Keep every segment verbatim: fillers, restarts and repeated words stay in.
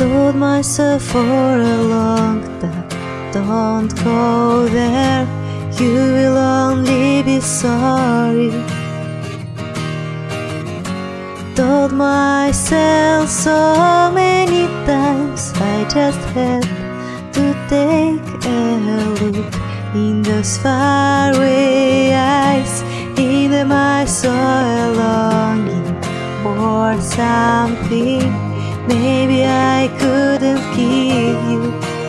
Told myself for a long time, don't go there, you will only be sorry. Told myself so many times, I just had to take a look in those faraway eyes. In them I saw a longing for something maybe I couldn't give you.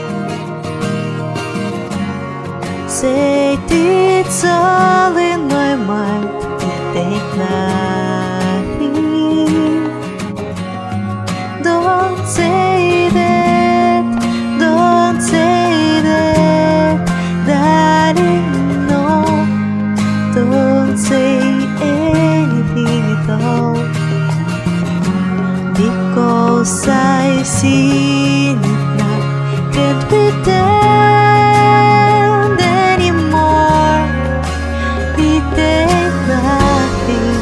Said it's all in my mind, it ain't nothing. Don't say that, don't say that, darling, no. Don't say anything at all, because I've seen it now. Can't pretend anymore, it ain't nothing.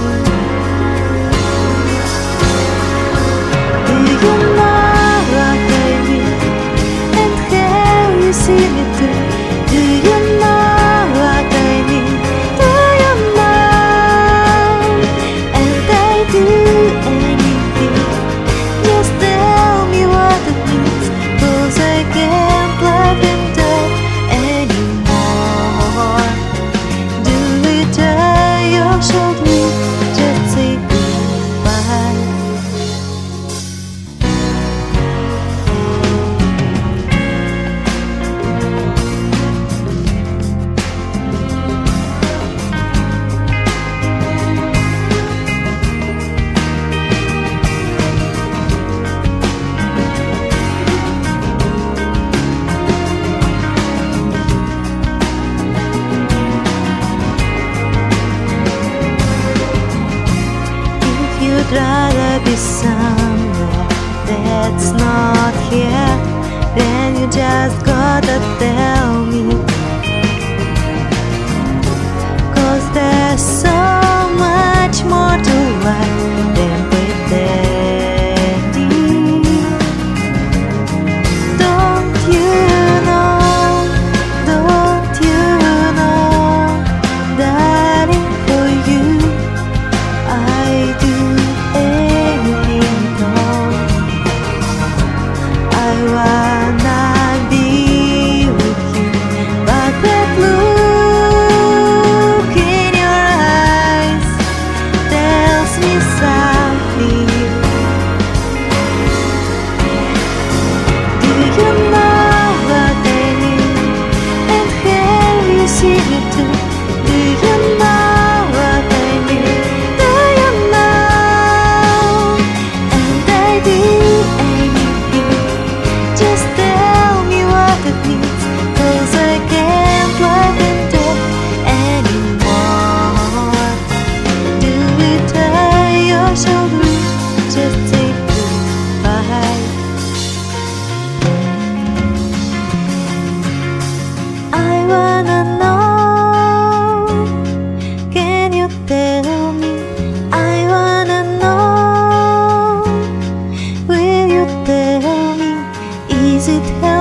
Do you know what I mean? And have you seen it too? Do you know what I mean? Do you know? And I do anything, just tell me what it means, 'cause I can't laugh and talk anymore. Do it tell your shoulder, just say goodbye. You'd rather be somewhere that's not here, then you just gotta tell me, 'cause there's so much more to life than pretending. Don't you know, don't you know, darling, for you I do anything at all. I wanna be with you, but that look in your eyes tells me something. Do you know what I mean? And have you seen it too? Do you know what I mean? Do you know? And I do anything, just tell me what it means, 'cause I can't laugh and talk anymore. Do it tell your shoulder, just say goodbye. I wanna know, can you tell me? I wanna know, will you tell me? Is it helpful?